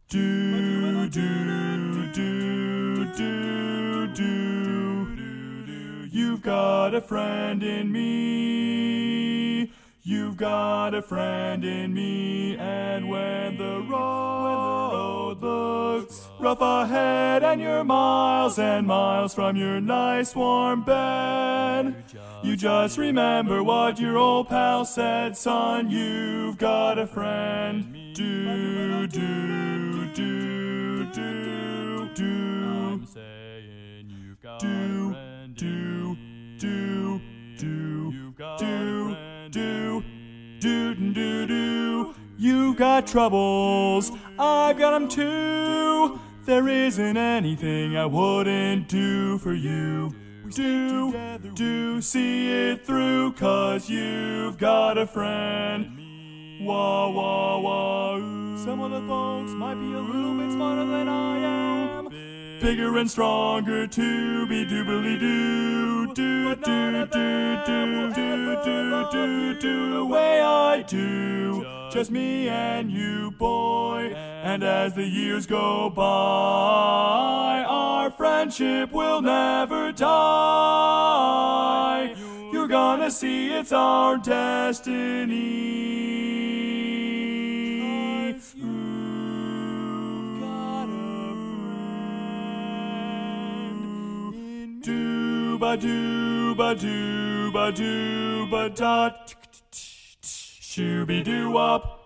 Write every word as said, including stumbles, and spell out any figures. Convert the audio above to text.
Do, do, do, do, do. You've got a friend in me. You've got a friend in me. And when the road looks rough ahead and you're miles and miles from your nice warm bed, you just remember what your old pal said, son, you've got a friend. Do, do, do, do, do. I'm saying you've got do, a friend do, do, do, do, do, do, do, do, do. You've got troubles, I've got 'em too. There isn't anything I wouldn't do for you. Do, do see it through, 'cause you've got a friend. Wah, wah, wah, ooh. Some of the folks might be a little bit smarter than I am. Bigger and stronger to be doobly doo. Do, do, do, do, do, do, do, do the way I do. Just me and you, boy. And as the years go by, our friendship will never die. You're gonna see it's our destiny. You've got a friend. Do ba do ba do ba do ba da. Shooby doo wop.